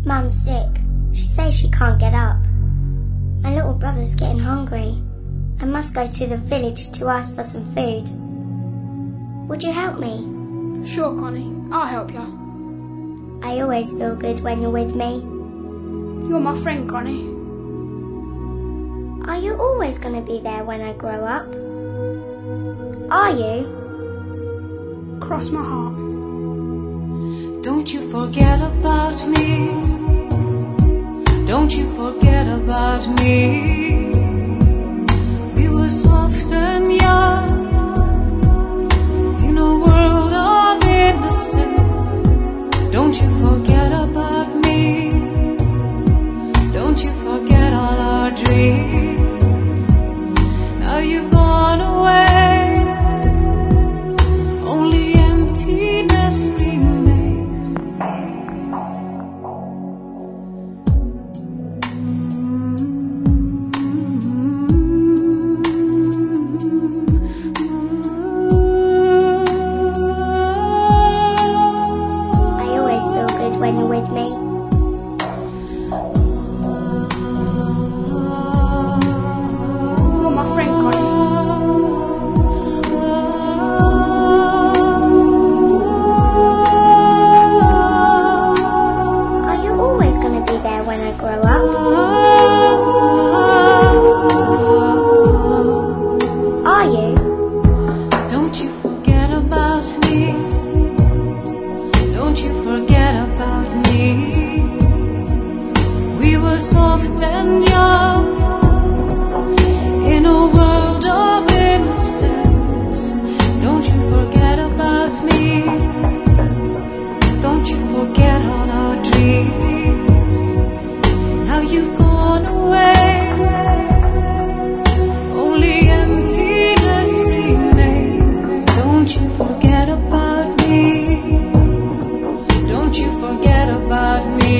Mum's sick. She says she can't get up. My little brother's getting hungry. I must go to the village to ask for some food. Would you help me? Sure, Connie. I'll help you. I always feel good when you're with me. You're my friend, Connie. Are you always going to be there when I grow up? Are you? Cross my heart. Don't you forget about me. Don't you forget about me. We were soft and young in a world of innocence. Don't you forget about me. Don't you forget all our dreams. Now you've gone away. Only emptiness remains. I always feel good when you're with me. You're my friend, Connie. Are you always going to be there when I grow up? Are you? Don't you forget about me. Don't you forget about me. We were soft and young in a world of innocence. Don't you forget about me. Don't you forget all our dreams. Now you've gone away. Only emptiness remains. Don't you forget about me. Don't you forget about me.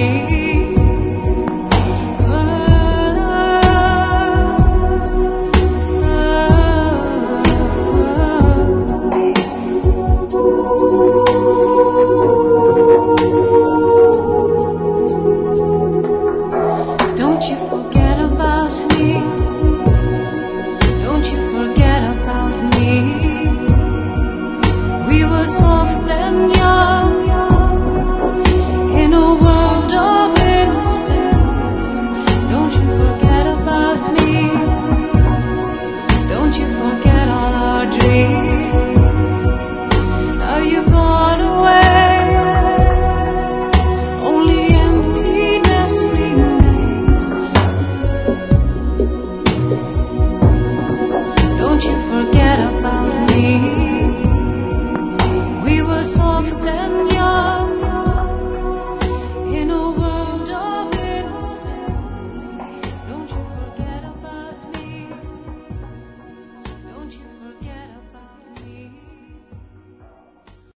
Don't you forget about me. Don't you forget about me. We were soft and young